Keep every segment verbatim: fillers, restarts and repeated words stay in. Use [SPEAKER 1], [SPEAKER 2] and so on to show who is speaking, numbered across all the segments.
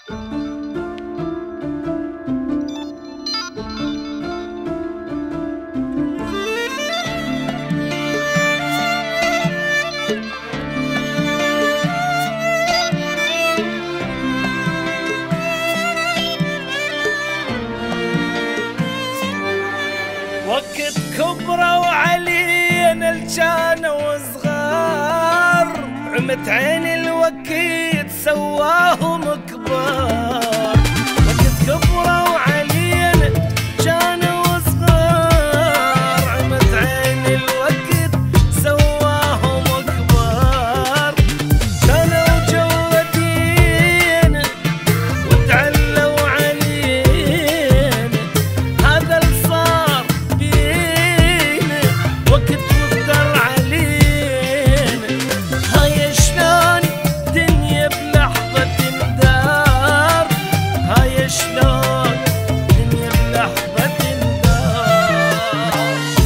[SPEAKER 1] وقت كبروا علينا الجانا وصغار، عمت عين الوكيد سواهم كبار. وقت كبروا علينا جانا وصغار، عمت عين الوكيد سواهم كبار. كانوا جودين وتعلوا علينا، هذا الصار بينا وقت وقدر علينا. هاي شلون دنيا بلحظة تندار، هاي شلون دنيا بلحظة تندار.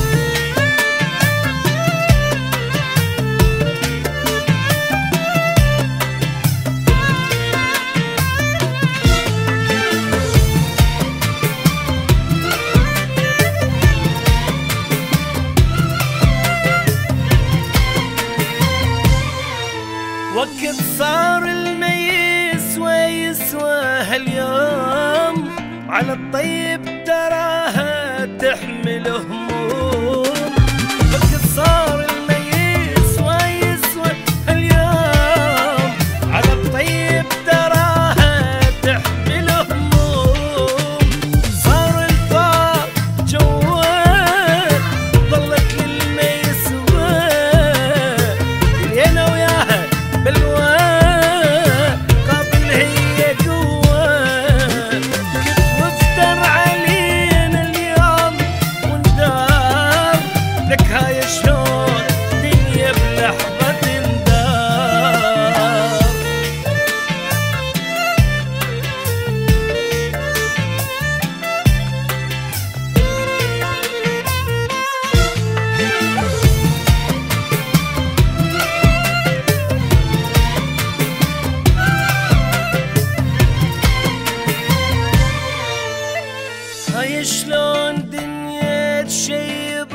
[SPEAKER 1] وقت صار الميس ويسوى هاليوم، على الطيب تراها تحمل هموم. وقت صار الميس ويسوى هاليوم، على الطيب تراها تحمل هموم. صار الفار جوال ظلت للميس وين، انا وياها بالوان قابل هي قوة. كنت وافتر علينا اليوم وندار، لك هاي شلون دنيا بلحظة تندار. هاي شلون دنيا تشيب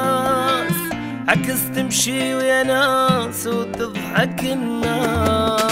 [SPEAKER 1] الراس، عكس تمشي ويا ناس وتضحك الناس.